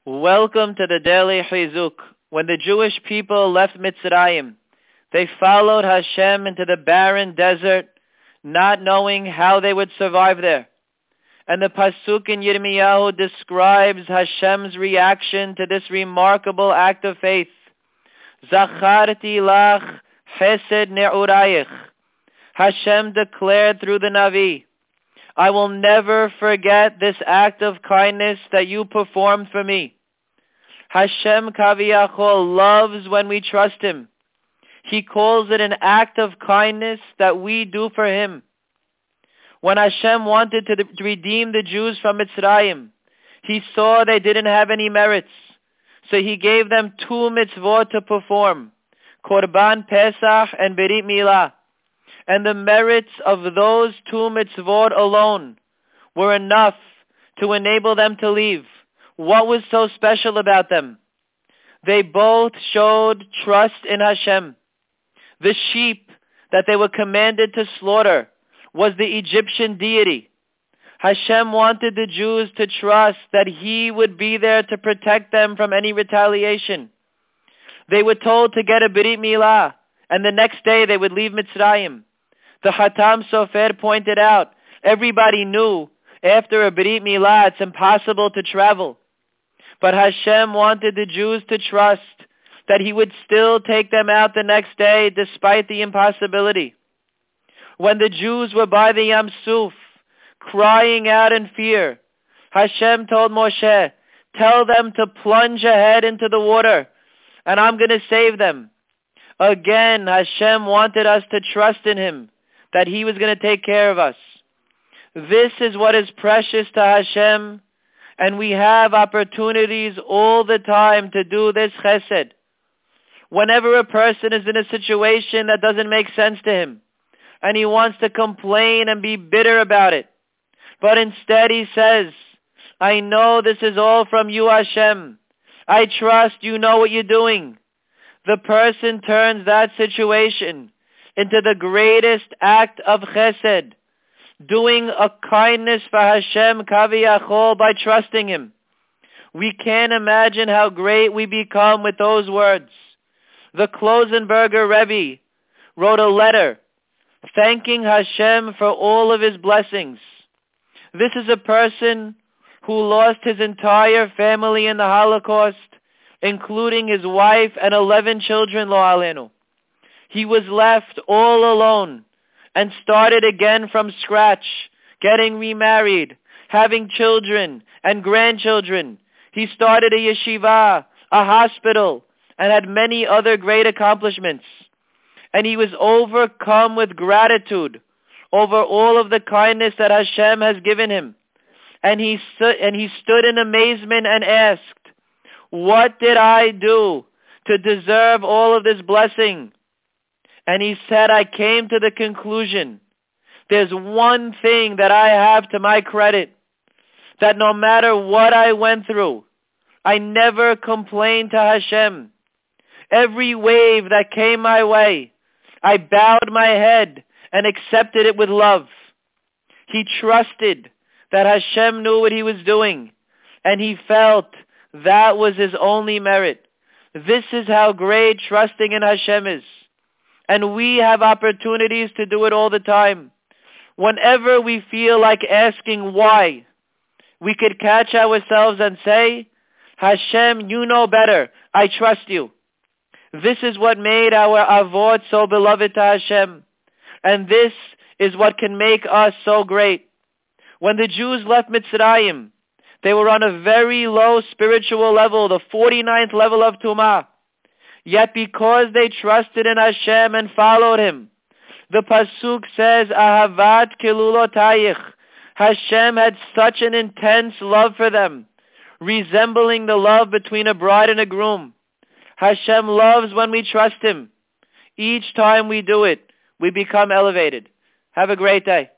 Welcome to the Daily Chizuk. When the Jewish people left Mitzrayim, they followed Hashem into the barren desert, not knowing how they would survive there. And the Pasuk in Yirmiyahu describes Hashem's reaction to this remarkable act of faith. Zacharti lach chesed ne'urayich. Hashem declared through the Navi, I will never forget this act of kindness that you performed for me. Hashem Kaviyachol loves when we trust Him. He calls it an act of kindness that we do for Him. When Hashem wanted to redeem the Jews from Mitzrayim, He saw they didn't have any merits. So He gave them 2 mitzvot to perform, Korban Pesach and Berit Milah. And the merits of those 2 mitzvot alone were enough to enable them to leave. What was so special about them? They both showed trust in Hashem. The sheep that they were commanded to slaughter was the Egyptian deity. Hashem wanted the Jews to trust that He would be there to protect them from any retaliation. They were told to get a Berit Milah, and the next day they would leave Mitzrayim. The Hatam Sofer pointed out, everybody knew after a Berit Milah it's impossible to travel. But Hashem wanted the Jews to trust that He would still take them out the next day despite the impossibility. When the Jews were by the Yam Suf, crying out in fear, Hashem told Moshe, tell them to plunge ahead into the water, and I'm going to save them. Again, Hashem wanted us to trust in Him, that He was going to take care of us. This is what is precious to Hashem, and we have opportunities all the time to do this chesed. Whenever a person is in a situation that doesn't make sense to him, and he wants to complain and be bitter about it, but instead he says, I know this is all from you, Hashem. I trust you know what you're doing. The person turns that situation into the greatest act of chesed, doing a kindness for Hashem Kaviyachol by trusting Him. We can't imagine how great we become with those words. The Klosenberger Rebbe wrote a letter thanking Hashem for all of His blessings. This is a person who lost his entire family in the Holocaust, including his wife and 11 children, lo alenu. He was left all alone and started again from scratch, getting remarried, having children and grandchildren. He started a yeshiva, a hospital, and had many other great accomplishments. And he was overcome with gratitude over all of the kindness that Hashem has given him. And he stood in amazement and asked, what did I do to deserve all of this blessing? And he said, I came to the conclusion, there's one thing that I have to my credit, that no matter what I went through, I never complained to Hashem. Every wave that came my way, I bowed my head and accepted it with love. He trusted that Hashem knew what He was doing, and he felt that was his only merit. This is how great trusting in Hashem is. And we have opportunities to do it all the time. Whenever we feel like asking why, we could catch ourselves and say, Hashem, you know better. I trust you. This is what made our avot so beloved to Hashem. And this is what can make us so great. When the Jews left Mitzrayim, they were on a very low spiritual level, the 49th level of Tumah. Yet because they trusted in Hashem and followed Him, the Pasuk says, Ahavat kilulotayich. Hashem had such an intense love for them, resembling the love between a bride and a groom. Hashem loves when we trust Him. Each time we do it, we become elevated. Have a great day.